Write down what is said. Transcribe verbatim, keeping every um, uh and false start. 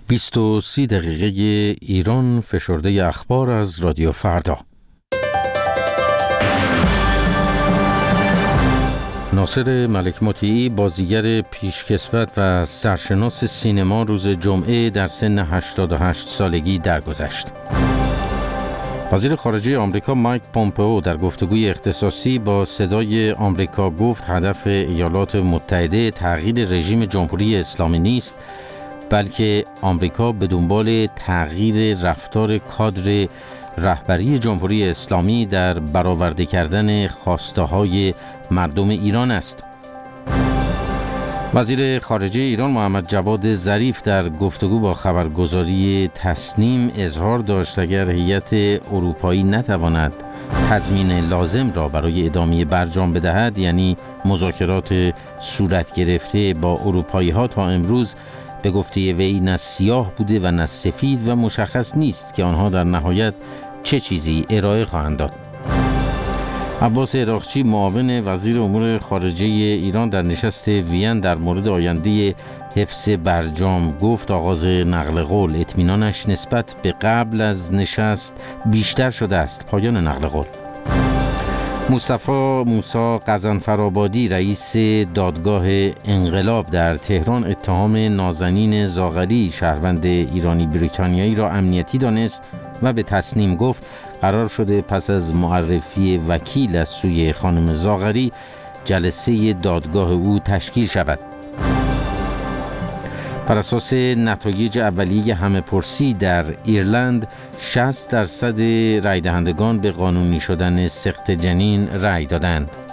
بیست و سی دقیقه ایران فشرده اخبار از رادیو فردا. ناصر ملک مطیعی، بازیگر پیشکسوت و سرشناس سینما، روز جمعه در سن هشتاد و هشت سالگی درگذشت. وزیر خارجه آمریکا مایک پومپئو در گفتگوی اختصاصی با صدای آمریکا گفت هدف ایالات متحده تغییر رژیم جمهوری اسلامی نیست، بلکه آمریکا به دنبال تغییر رفتار کادر رهبری جمهوری اسلامی در برآورده کردن خواسته‌های مردم ایران است. وزیر خارجه ایران محمد جواد ظریف در گفتگو با خبرگزاری تسنیم اظهار داشت اگر هیئت اروپایی نتواند تضمین لازم را برای ادامه برجام بدهد، یعنی مذاکرات صورت گرفته با اروپایی ها تا امروز به گفته وی نه سیاه بوده و نه سفید و مشخص نیست که آنها در نهایت چه چیزی ارائه خواهند داد. عباس عراقچی، معاون وزیر امور خارجه ایران، در نشست وین در مورد آینده حفظ برجام گفت آغاز نقل قول اطمینانش نسبت به قبل از نشست بیشتر شده است. پایان نقل قول. مصطفی موسی غضنفرآبادی، رئیس دادگاه انقلاب در تهران، اتهام نازنین زاغری، شهروند ایرانی بریتانیایی، را امنیتی دانست و به تسنیم گفت قرار شده پس از معرفی وکیل از سوی خانم زاغری جلسه دادگاه او تشکیل شود. بر اساس نتایج اولیه همه‌پرسی در ایرلند، شصت درصد رای دهندگان به قانونی شدن سقط جنین رای دادند.